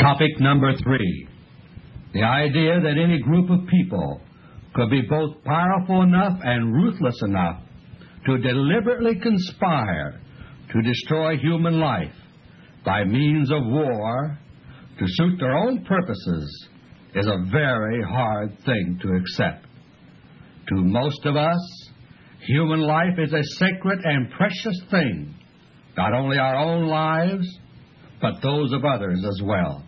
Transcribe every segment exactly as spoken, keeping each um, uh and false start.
Topic number three. The idea that any group of people could be both powerful enough and ruthless enough to deliberately conspire to destroy human life by means of war to suit their own purposes is a very hard thing to accept. To most of us, human life is a sacred and precious thing, not only our own lives, but those of others as well.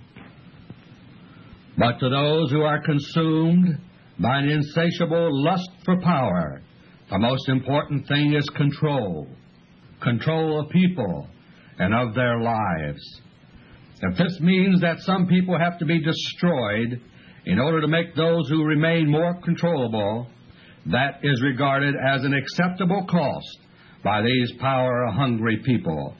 But to those who are consumed by an insatiable lust for power, the most important thing is control, control of people and of their lives. If this means that some people have to be destroyed in order to make those who remain more controllable, that is regarded as an acceptable cost by these power-hungry people.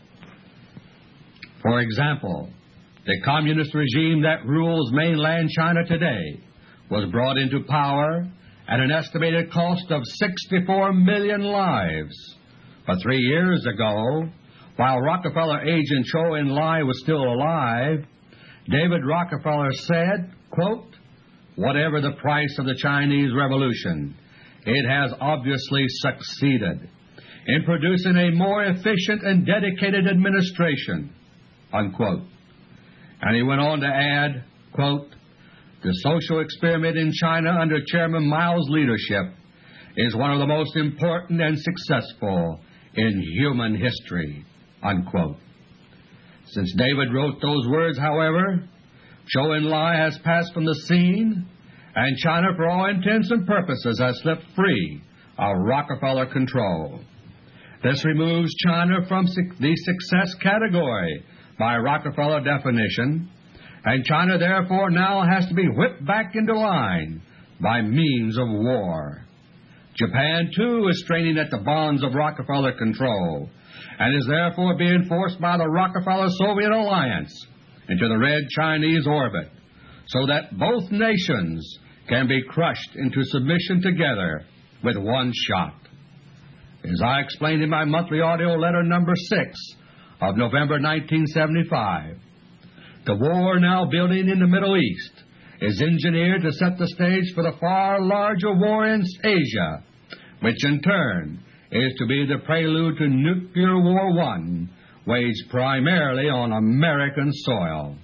For example, the communist regime that rules mainland China today was brought into power at an estimated cost of sixty-four million lives. But three years ago, while Rockefeller agent Zhou Enlai was still alive, David Rockefeller said, quote, "Whatever the price of the Chinese Revolution, it has obviously succeeded in producing a more efficient and dedicated administration," unquote. And he went on to add, quote, "The social experiment in China under Chairman Mao's leadership is one of the most important and successful in human history," unquote. Since David wrote those words, however, Zhou Enlai has passed from the scene, and China, for all intents and purposes, has slipped free of Rockefeller control. This removes China from the success category by Rockefeller definition, and China therefore now has to be whipped back into line by means of war. Japan, too, is straining at the bonds of Rockefeller control and is therefore being forced by the Rockefeller-Soviet alliance into the red Chinese orbit, so that both nations can be crushed into submission together with one shot. As I explained in my monthly audio letter number six of November nineteen seventy-five, the war now building in the Middle East is engineered to set the stage for the far larger war in Asia, which in turn is to be the prelude to Nuclear War One, waged primarily on American soil.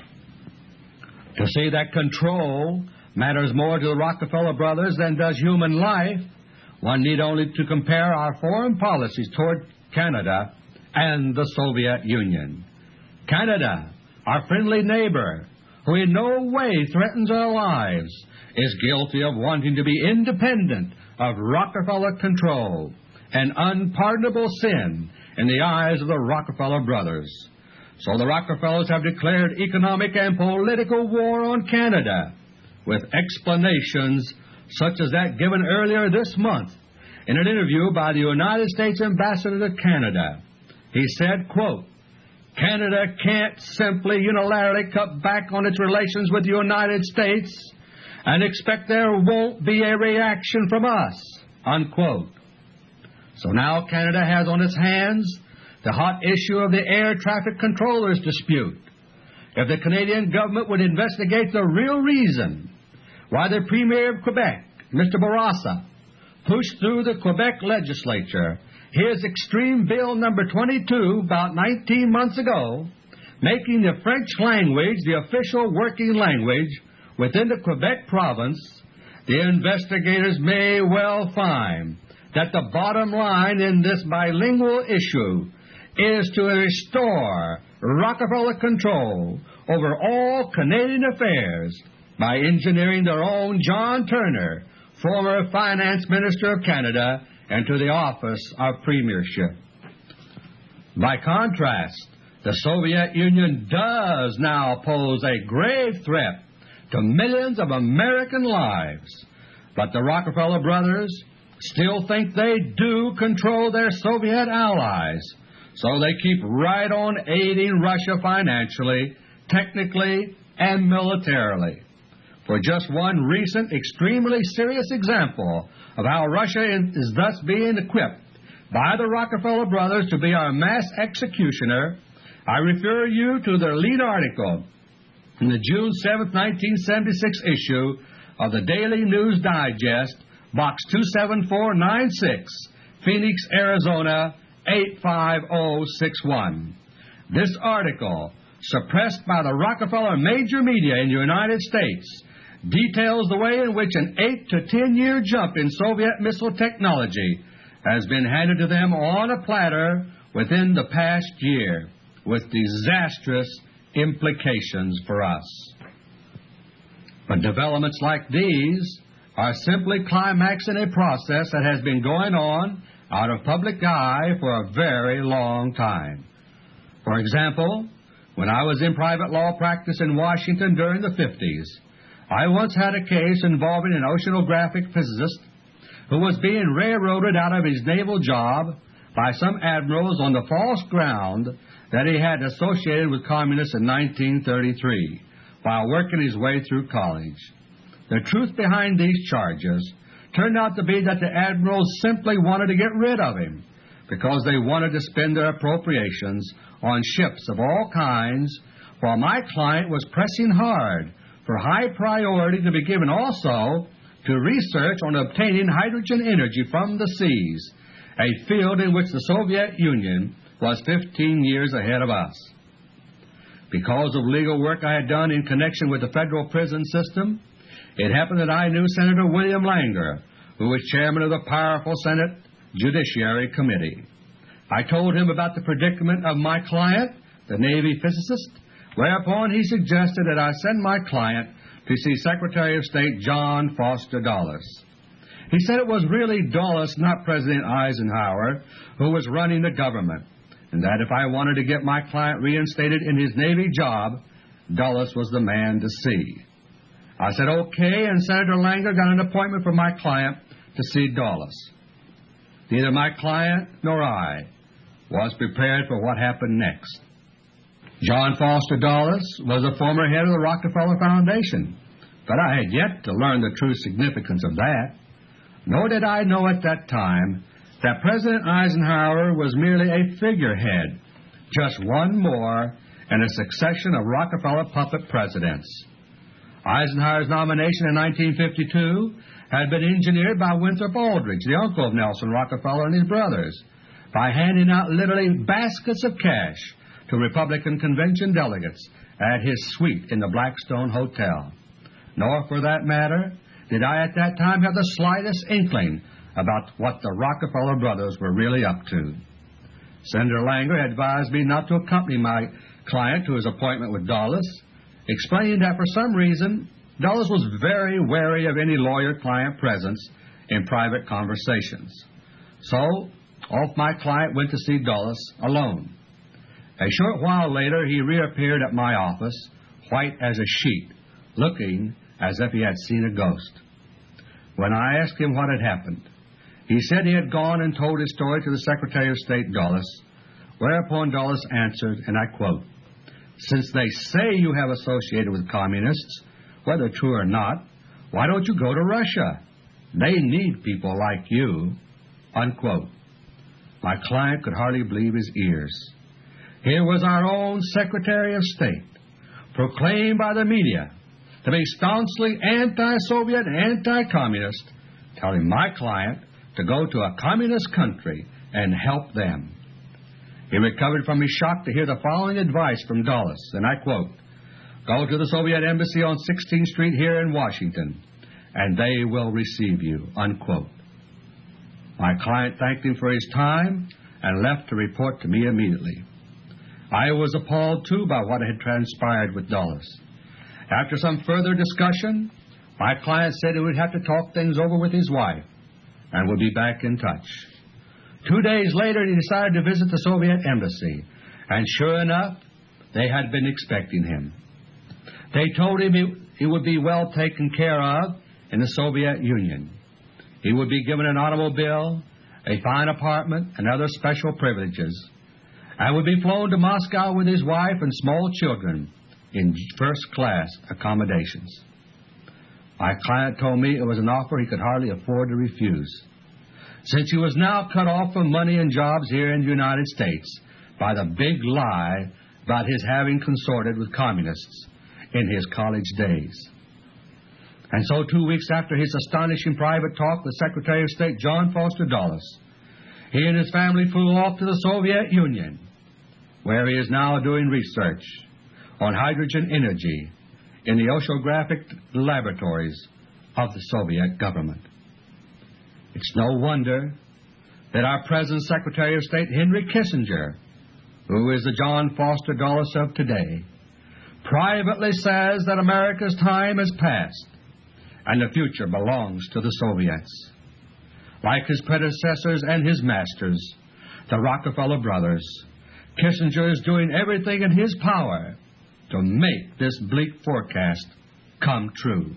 To see that control matters more to the Rockefeller brothers than does human life, one need only to compare our foreign policies toward Canada and the Soviet Union. Canada, our friendly neighbor, who in no way threatens our lives, is guilty of wanting to be independent of Rockefeller control, an unpardonable sin in the eyes of the Rockefeller brothers. So the Rockefellers have declared economic and political war on Canada, with explanations such as that given earlier this month in an interview by the United States Ambassador to Canada. He said, quote, "Canada can't simply unilaterally cut back on its relations with the United States and expect there won't be a reaction from us," unquote. So now Canada has on its hands the hot issue of the air traffic controllers dispute. If the Canadian government would investigate the real reason why the Premier of Quebec, Mister Bourassa, pushed through the Quebec legislature his Extreme Bill number twenty-two about nineteen months ago, making the French language the official working language within the Quebec province, the investigators may well find that the bottom line in this bilingual issue is to restore Rockefeller control over all Canadian affairs by engineering their own John Turner, former Finance Minister of Canada, into the office of Premiership. By contrast, the Soviet Union does now pose a grave threat to millions of American lives, but the Rockefeller brothers still think they do control their Soviet allies, so they keep right on aiding Russia financially, technically, and militarily. For just one recent, extremely serious example of how Russia is thus being equipped by the Rockefeller brothers to be our mass executioner, I refer you to their lead article in the June seventh, nineteen seventy-six issue of the Daily News Digest, Box two seven four nine six, Phoenix, Arizona eight five zero six one. This article, suppressed by the Rockefeller major media in the United States, details the way in which an eight to ten year jump in Soviet missile technology has been handed to them on a platter within the past year, with disastrous implications for us. But developments like these are simply climaxing a process that has been going on out of public eye for a very long time. For example, when I was in private law practice in Washington during the fifties, I once had a case involving an oceanographic physicist who was being railroaded out of his naval job by some admirals on the false ground that he had associated with communists in nineteen thirty-three while working his way through college. The truth behind these charges turned out to be that the admirals simply wanted to get rid of him because they wanted to spend their appropriations on ships of all kinds, while my client was pressing hard for high priority to be given also to research on obtaining hydrogen energy from the seas, a field in which the Soviet Union was fifteen years ahead of us. Because of legal work I had done in connection with the federal prison system, it happened that I knew Senator William Langer, who was chairman of the powerful Senate Judiciary Committee. I told him about the predicament of my client, the Navy physicist, whereupon he suggested that I send my client to see Secretary of State John Foster Dulles. He said it was really Dulles, not President Eisenhower, who was running the government, and that if I wanted to get my client reinstated in his Navy job, Dulles was the man to see. I said okay, and Senator Langer got an appointment for my client to see Dulles. Neither my client nor I was prepared for what happened next. John Foster Dulles was a former head of the Rockefeller Foundation, but I had yet to learn the true significance of that. Nor did I know at that time that President Eisenhower was merely a figurehead, just one more in a succession of Rockefeller puppet presidents. Eisenhower's nomination in nineteen fifty-two had been engineered by Winthrop Aldrich, the uncle of Nelson Rockefeller and his brothers, by handing out literally baskets of cash to Republican convention delegates at his suite in the Blackstone Hotel. Nor, for that matter, did I at that time have the slightest inkling about what the Rockefeller brothers were really up to. Senator Langer had advised me not to accompany my client to his appointment with Dulles, explaining that for some reason Dulles was very wary of any lawyer-client presence in private conversations. So, off my client went to see Dulles alone. A short while later he reappeared at my office, white as a sheet, looking as if he had seen a ghost. When I asked him what had happened, he said he had gone and told his story to the Secretary of State Dulles, whereupon Dulles answered, and I quote, "Since they say you have associated with communists, whether true or not, why don't you go to Russia? They need people like you." Unquote. My client could hardly believe his ears. Here was our own Secretary of State, proclaimed by the media to be staunchly anti-Soviet and anti-communist, telling my client to go to a communist country and help them. He recovered from his shock to hear the following advice from Dulles, and I quote, "Go to the Soviet Embassy on sixteenth Street here in Washington, and they will receive you." Unquote. My client thanked him for his time and left to report to me immediately. I was appalled, too, by what had transpired with Dulles. After some further discussion, my client said he would have to talk things over with his wife and would be back in touch. Two days later, he decided to visit the Soviet Embassy, and sure enough, they had been expecting him. They told him he, he would be well taken care of in the Soviet Union. He would be given an automobile, a fine apartment, and other special privileges, and would be flown to Moscow with his wife and small children in first-class accommodations. My client told me it was an offer he could hardly afford to refuse, since he was now cut off from money and jobs here in the United States by the big lie about his having consorted with communists in his college days. And so two weeks after his astonishing private talk with Secretary of State John Foster Dulles, he and his family flew off to the Soviet Union, where he is now doing research on hydrogen energy in the oceanographic laboratories of the Soviet government. It's no wonder that our present Secretary of State, Henry Kissinger, who is the John Foster Dulles of today, privately says that America's time has passed and the future belongs to the Soviets. Like his predecessors and his masters, the Rockefeller brothers, Kissinger is doing everything in his power to make this bleak forecast come true.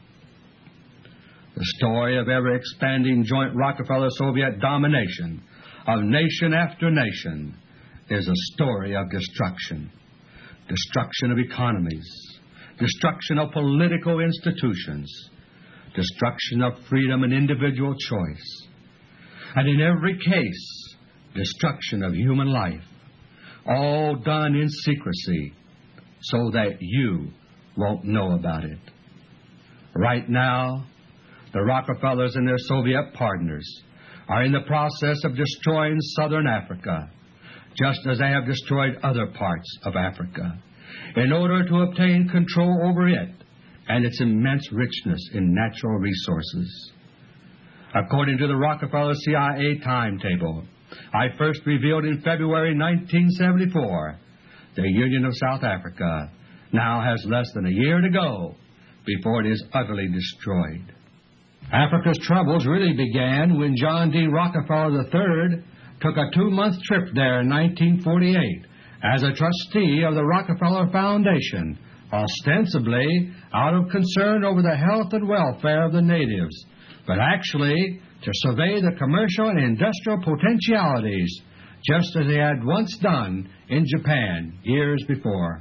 The story of ever-expanding joint Rockefeller-Soviet domination of nation after nation is a story of destruction. Destruction of economies, destruction of political institutions, destruction of freedom and individual choice, and in every case, destruction of human life, all done in secrecy so that you won't know about it. Right now, the Rockefellers and their Soviet partners are in the process of destroying southern Africa, just as they have destroyed other parts of Africa, in order to obtain control over it and its immense richness in natural resources. According to the Rockefeller C I A timetable, I first revealed in February nineteen seventy-four, the Union of South Africa now has less than a year to go before it is utterly destroyed. Africa's troubles really began when John D. Rockefeller the third took a two-month trip there in nineteen forty-eight as a trustee of the Rockefeller Foundation, ostensibly out of concern over the health and welfare of the natives, but actually to survey the commercial and industrial potentialities, just as he had once done in Japan years before.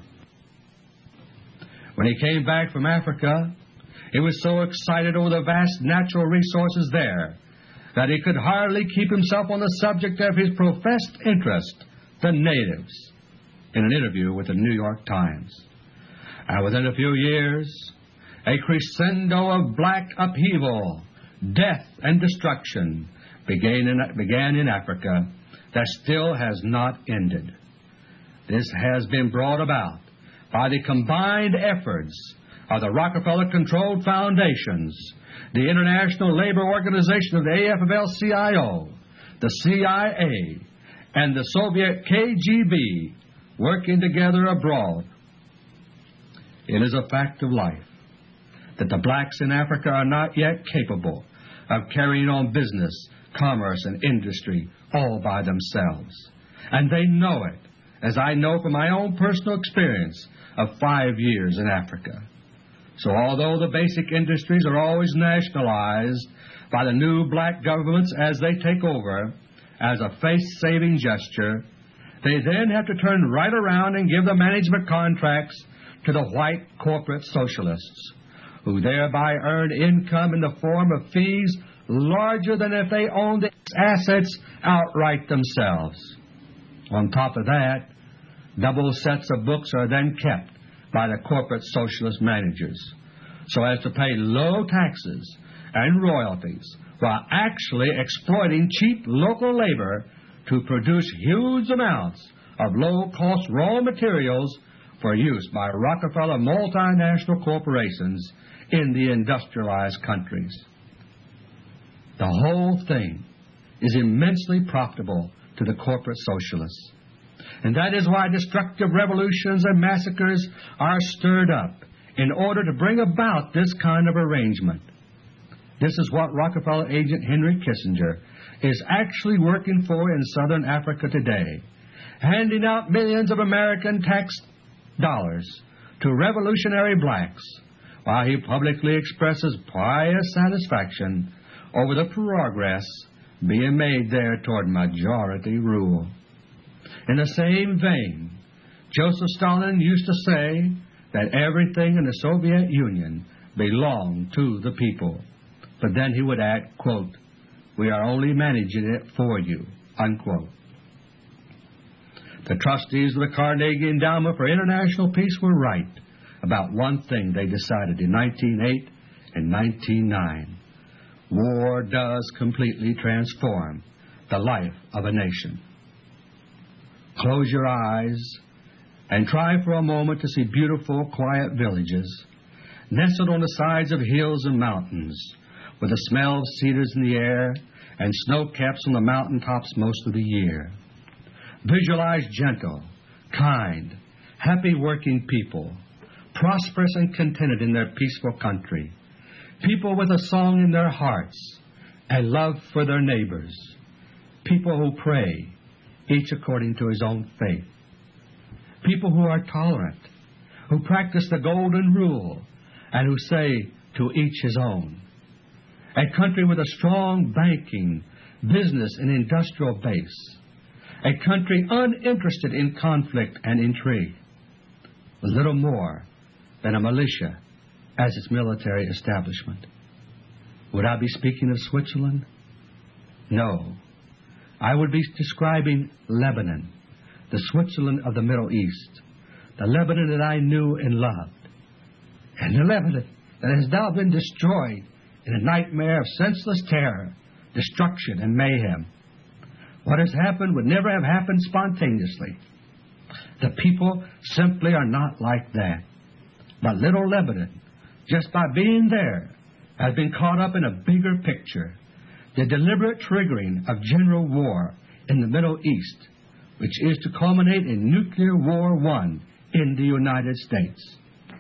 When he came back from Africa, he was so excited over the vast natural resources there that he could hardly keep himself on the subject of his professed interest, the natives, in an interview with the New York Times. And within a few years, a crescendo of black upheaval, death, and destruction began in, began in Africa that still has not ended. This has been brought about by the combined efforts of the Rockefeller-controlled foundations, the International Labor Organization of the A F L C I O, the C I A, and the Soviet K G B working together abroad. It is a fact of life that the blacks in Africa are not yet capable of carrying on business, commerce, and industry all by themselves. And they know it, as I know from my own personal experience of five years in Africa. So although the basic industries are always nationalized by the new black governments as they take over as a face-saving gesture, they then have to turn right around and give the management contracts to the white corporate socialists, who thereby earn income in the form of fees larger than if they owned the assets outright themselves. On top of that, double sets of books are then kept by the corporate socialist managers, so as to pay low taxes and royalties while actually exploiting cheap local labor to produce huge amounts of low-cost raw materials for use by Rockefeller multinational corporations in the industrialized countries. The whole thing is immensely profitable to the corporate socialists. And that is why destructive revolutions and massacres are stirred up in order to bring about this kind of arrangement. This is what Rockefeller agent Henry Kissinger is actually working for in southern Africa today, handing out millions of American tax dollars to revolutionary blacks, while he publicly expresses pious satisfaction over the progress being made there toward majority rule. In the same vein, Joseph Stalin used to say that everything in the Soviet Union belonged to the people. But then he would add, quote, "We are only managing it for you," unquote. The trustees of the Carnegie Endowment for International Peace were right about one thing they decided in nineteen oh eight and nineteen oh nine. War does completely transform the life of a nation. Close your eyes and try for a moment to see beautiful, quiet villages nestled on the sides of hills and mountains, with the smell of cedars in the air and snow caps on the mountain tops most of the year. Visualize gentle, kind, happy working people, prosperous and contented in their peaceful country, people with a song in their hearts and love for their neighbors, people who pray, each according to his own faith, people who are tolerant, who practice the golden rule, and who say, to each his own. A country with a strong banking, business, and industrial base. A country uninterested in conflict and intrigue, with little more than a militia as its military establishment. Would I be speaking of Switzerland? No. I would be describing Lebanon, the Switzerland of the Middle East, the Lebanon that I knew and loved, and the Lebanon that has now been destroyed in a nightmare of senseless terror, destruction, and mayhem. What has happened would never have happened spontaneously. The people simply are not like that. But little Lebanon, just by being there, has been caught up in a bigger picture, the deliberate triggering of general war in the Middle East, which is to culminate in nuclear war one in the United States.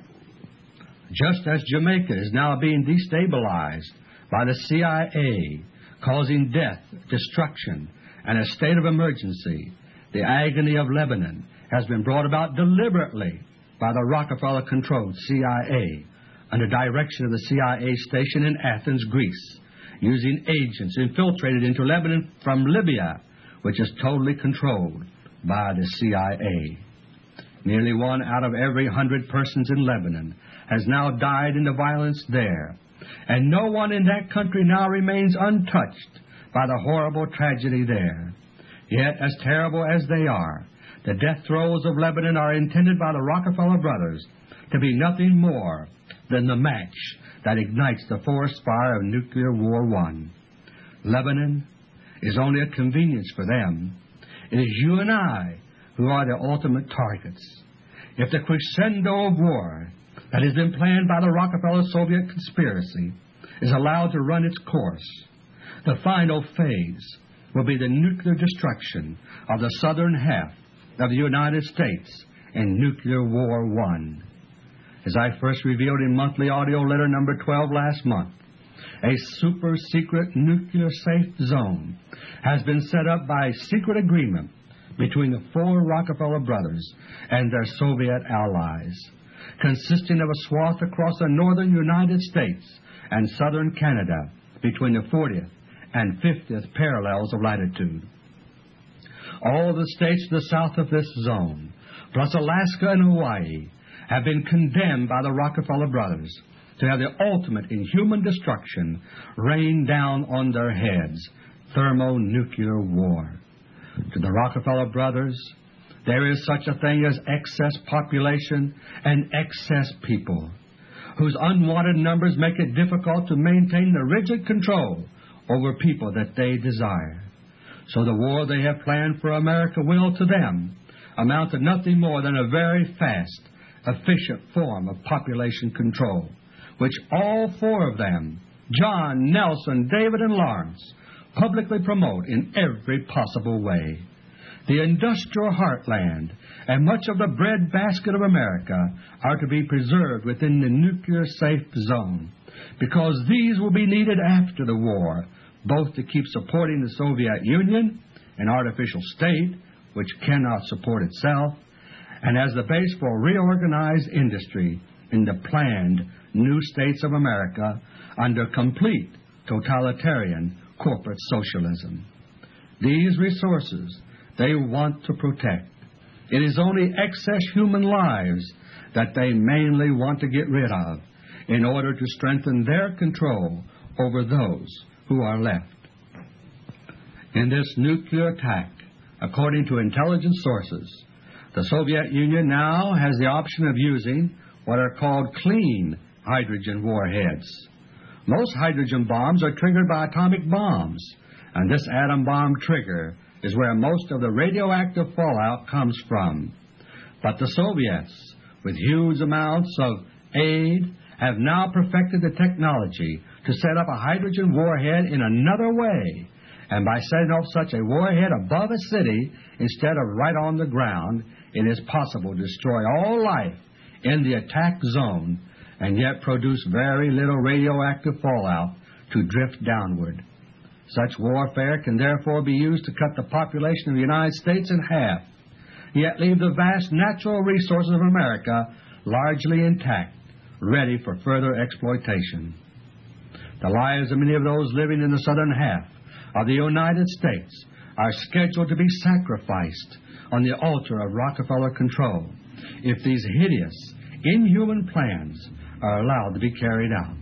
Just as Jamaica is now being destabilized by the C I A, causing death, destruction, and a state of emergency, the agony of Lebanon has been brought about deliberately by the Rockefeller-controlled C I A under direction of the C I A station in Athens, Greece, using agents infiltrated into Lebanon from Libya, which is totally controlled by the C I A. Nearly one out of every hundred persons in Lebanon has now died in the violence there, and no one in that country now remains untouched by the horrible tragedy there. Yet, as terrible as they are, the death throes of Lebanon are intended by the Rockefeller brothers to be nothing more than the match that ignites the forest fire of nuclear war one. Lebanon is only a convenience for them. It is you and I who are the ultimate targets. If the crescendo of war that has been planned by the Rockefeller-Soviet conspiracy is allowed to run its course, the final phase will be the nuclear destruction of the southern half of the United States in nuclear war one. As I first revealed in monthly audio letter number twelve last month, a super-secret nuclear safe zone has been set up by secret agreement between the four Rockefeller brothers and their Soviet allies, consisting of a swath across the northern United States and southern Canada between the fortieth and fiftieth parallels of latitude. All the states to the south of this zone, plus Alaska and Hawaii, have been condemned by the Rockefeller brothers to have the ultimate in human destruction rain down on their heads, thermonuclear war. To the Rockefeller brothers, there is such a thing as excess population and excess people, whose unwanted numbers make it difficult to maintain the rigid control over people that they desire. So the war they have planned for America will, to them, amount to nothing more than a very fast, efficient form of population control, which all four of them, John, Nelson, David, and Lawrence, publicly promote in every possible way. The industrial heartland and much of the breadbasket of America are to be preserved within the nuclear safe zone, because these will be needed after the war, both to keep supporting the Soviet Union, an artificial state which cannot support itself, and as the base for reorganized industry in the planned new states of America under complete totalitarian corporate socialism. These resources they want to protect. It is only excess human lives that they mainly want to get rid of in order to strengthen their control over those who are left. In this nuclear attack, according to intelligence sources, the Soviet Union now has the option of using what are called clean hydrogen warheads. Most hydrogen bombs are triggered by atomic bombs, and this atom bomb trigger is where most of the radioactive fallout comes from. But the Soviets, with huge amounts of aid, have now perfected the technology to set up a hydrogen warhead in another way. And by setting off such a warhead above a city instead of right on the ground, it is possible to destroy all life in the attack zone and yet produce very little radioactive fallout to drift downward. Such warfare can therefore be used to cut the population of the United States in half, yet leave the vast natural resources of America largely intact, ready for further exploitation. The lives of many of those living in the southern half of the United States are scheduled to be sacrificed on the altar of Rockefeller control if these hideous, inhuman plans are allowed to be carried out.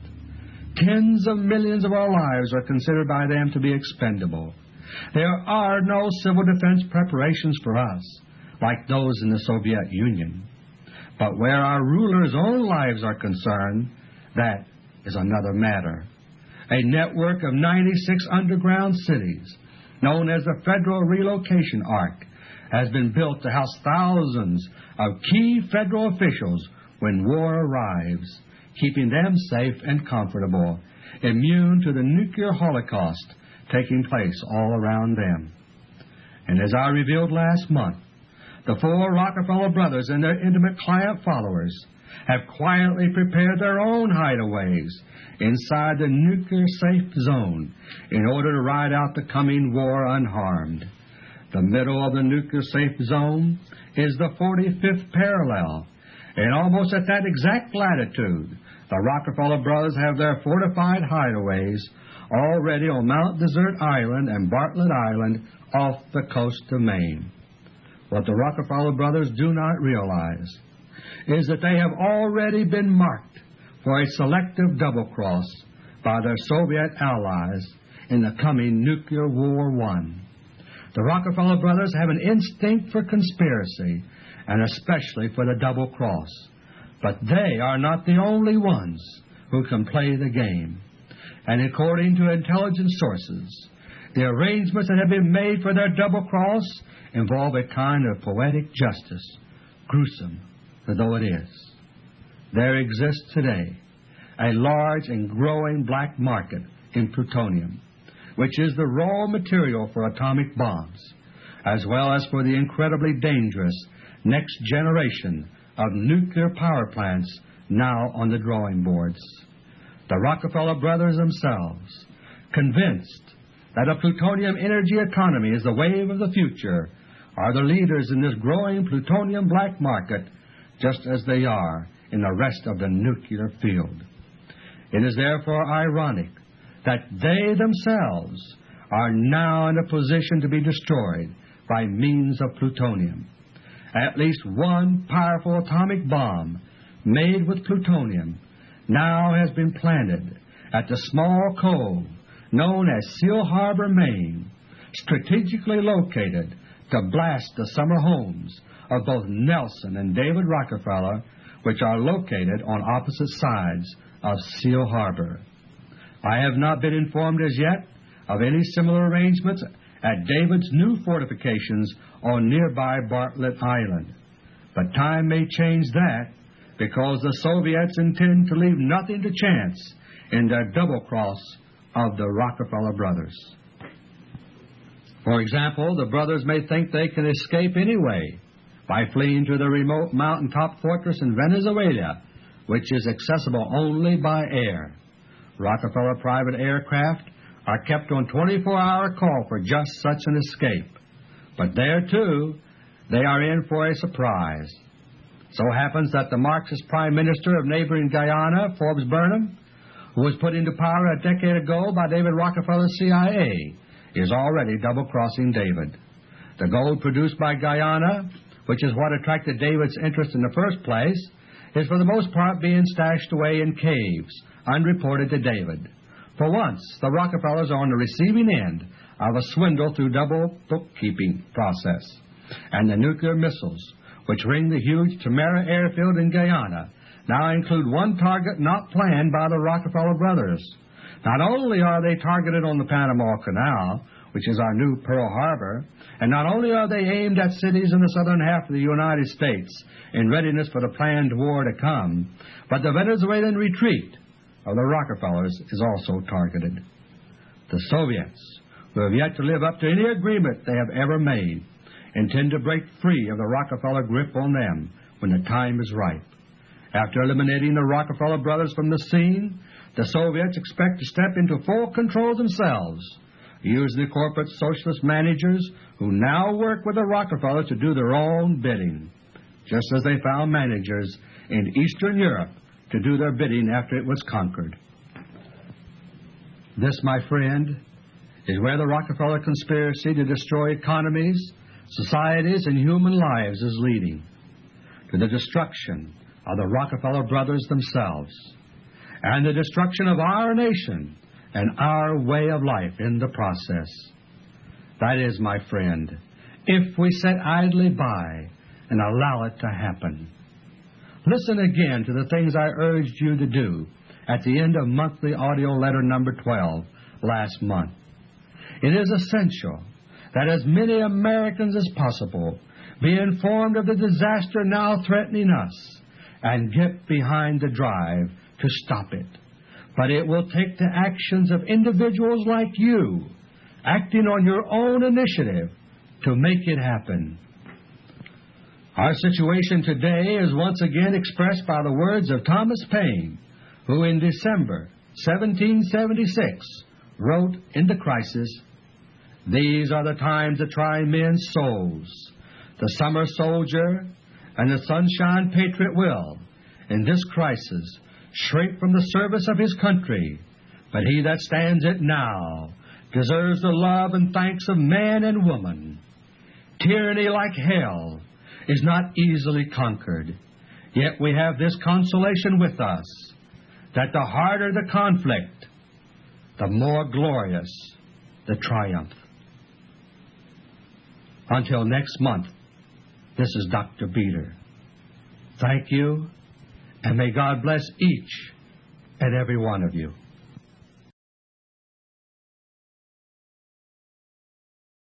Tens of millions of our lives are considered by them to be expendable. There are no civil defense preparations for us like those in the Soviet Union. But where our rulers' own lives are concerned, that is another matter. A network of ninety-six underground cities, known as the Federal Relocation Arc, has been built to house thousands of key federal officials when war arrives, keeping them safe and comfortable, immune to the nuclear holocaust taking place all around them. And as I revealed last month, the four Rockefeller brothers and their intimate client followers have quietly prepared their own hideaways inside the nuclear-safe zone in order to ride out the coming war unharmed. The middle of the nuclear-safe zone is the forty-fifth parallel, and almost at that exact latitude, the Rockefeller brothers have their fortified hideaways already on Mount Desert Island and Bartlett Island off the coast of Maine. What the Rockefeller brothers do not realize is that they have already been marked for a selective double-cross by their Soviet allies in the coming Nuclear War One. The Rockefeller brothers have an instinct for conspiracy, and especially for the double-cross. But they are not the only ones who can play the game. And according to intelligence sources, the arrangements that have been made for their double-cross involve a kind of poetic justice, gruesome though it is. There exists today a large and growing black market in plutonium, which is the raw material for atomic bombs, as well as for the incredibly dangerous next generation of nuclear power plants now on the drawing boards. The Rockefeller brothers themselves, convinced that a plutonium energy economy is the wave of the future, are the leaders in this growing plutonium black market, just as they are in the rest of the nuclear field. It is therefore ironic that they themselves are now in a position to be destroyed by means of plutonium. At least one powerful atomic bomb made with plutonium now has been planted at the small cove known as Seal Harbor, Maine, strategically located to blast the summer homes of both Nelson and David Rockefeller, which are located on opposite sides of Seal Harbor. I have not been informed as yet of any similar arrangements at David's new fortifications on nearby Bartlett Island. But time may change that, because the Soviets intend to leave nothing to chance in their double-cross of the Rockefeller brothers. For example, the brothers may think they can escape anyway by fleeing to the remote mountaintop fortress in Venezuela, which is accessible only by air. Rockefeller private aircraft are kept on twenty-four hour call for just such an escape. But there, too, they are in for a surprise. So happens that the Marxist Prime Minister of neighboring Guyana, Forbes Burnham, who was put into power a decade ago by David Rockefeller's C I A, is already double-crossing David. The gold produced by Guyana, which is what attracted David's interest in the first place, is for the most part being stashed away in caves, unreported to David. For once, the Rockefellers are on the receiving end of a swindle through double bookkeeping process, and the nuclear missiles, which ring the huge Tamara airfield in Guyana, now include one target not planned by the Rockefeller brothers. Not only are they targeted on the Panama Canal, which is our new Pearl Harbor, and not only are they aimed at cities in the southern half of the United States in readiness for the planned war to come, but the Venezuelan retreat of the Rockefellers is also targeted. The Soviets, who have yet to live up to any agreement they have ever made, intend to break free of the Rockefeller grip on them when the time is ripe. After eliminating the Rockefeller brothers from the scene, the Soviets expect to step into full control themselves, using the corporate socialist managers who now work with the Rockefellers to do their own bidding, just as they found managers in Eastern Europe to do their bidding after it was conquered. This, my friend, is where the Rockefeller conspiracy to destroy economies, societies, and human lives is leading, to the destruction of the Rockefeller brothers themselves, and the destruction of our nation and our way of life in the process. That is, my friend, if we sit idly by and allow it to happen. Listen again to the things I urged you to do at the end of monthly audio letter number twelve last month. It is essential that as many Americans as possible be informed of the disaster now threatening us and get behind the drive to stop it. But it will take the actions of individuals like you, acting on your own initiative, to make it happen. Our situation today is once again expressed by the words of Thomas Paine, who in December seventeen seventy-six wrote in The Crisis, "These are the times that try men's souls. The summer soldier and the sunshine patriot will, in this crisis, shrink from the service of his country, but he that stands it now deserves the love and thanks of man and woman. Tyranny, like hell, is not easily conquered, yet we have this consolation with us, that the harder the conflict, the more glorious the triumph." Until next month, this is Doctor Beter. Thank you, and may God bless each and every one of you.